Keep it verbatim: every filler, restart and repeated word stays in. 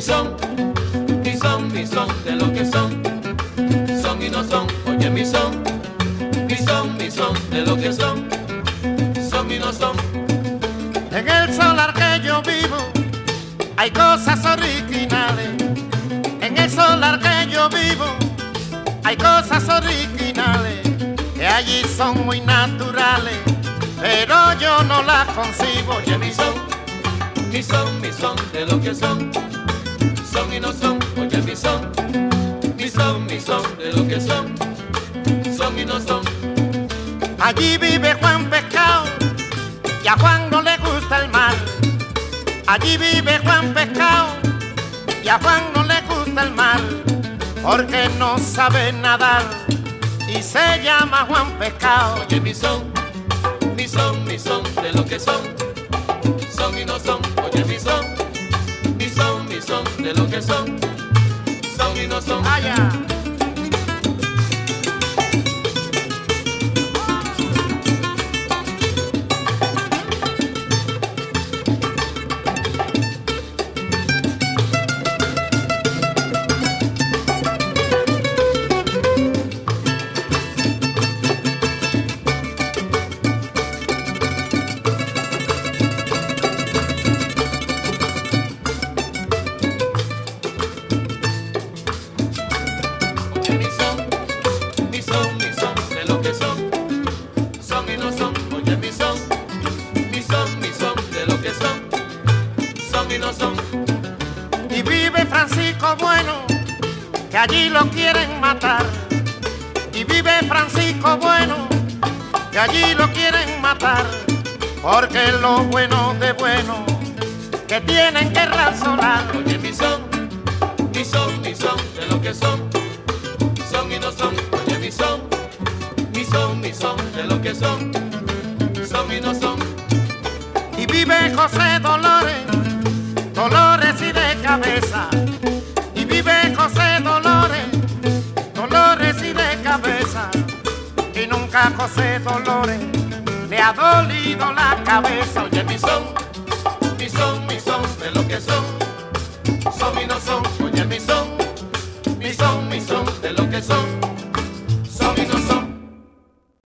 son, mi son, mi son, de lo que son, son y no son, oye mi son, mi son, mi son, de lo que son, son y no son. En el solar que yo vivo hay cosas originales. En el solar que yo vivo hay cosas originales que allí son muy naturales, pero yo no las concibo. Oye mi son, mi son, mi son, de lo que son, son y no son, oye mi son, mi son, mi son, de lo que son, son y no son. Allí vive Juan Pescado y a Juan no le gusta el mar. Allí vive Juan Pescado y a Juan no le gusta el mar, porque no sabe nadar y se llama Juan Pescado. Oye mi son, mi son, mi son, de lo que son, son y no son, oye mi son, mi son, mi son, de lo que son, son y no son. Allá. Y vive Francisco Bueno, que allí lo quieren matar. Y vive Francisco Bueno, que allí lo quieren matar, porque lo bueno de bueno que tienen que razonar. Oye mi son, mi son, mi son, de lo que son, son y no son. Oye mi son, mi son, mi son, de lo que son, son y no son. Y vive José Dolores, Dolores y de cabeza. Y vive José Dolores, Dolores y de cabeza. Y nunca José Dolores le ha dolido la cabeza. Oye mi son,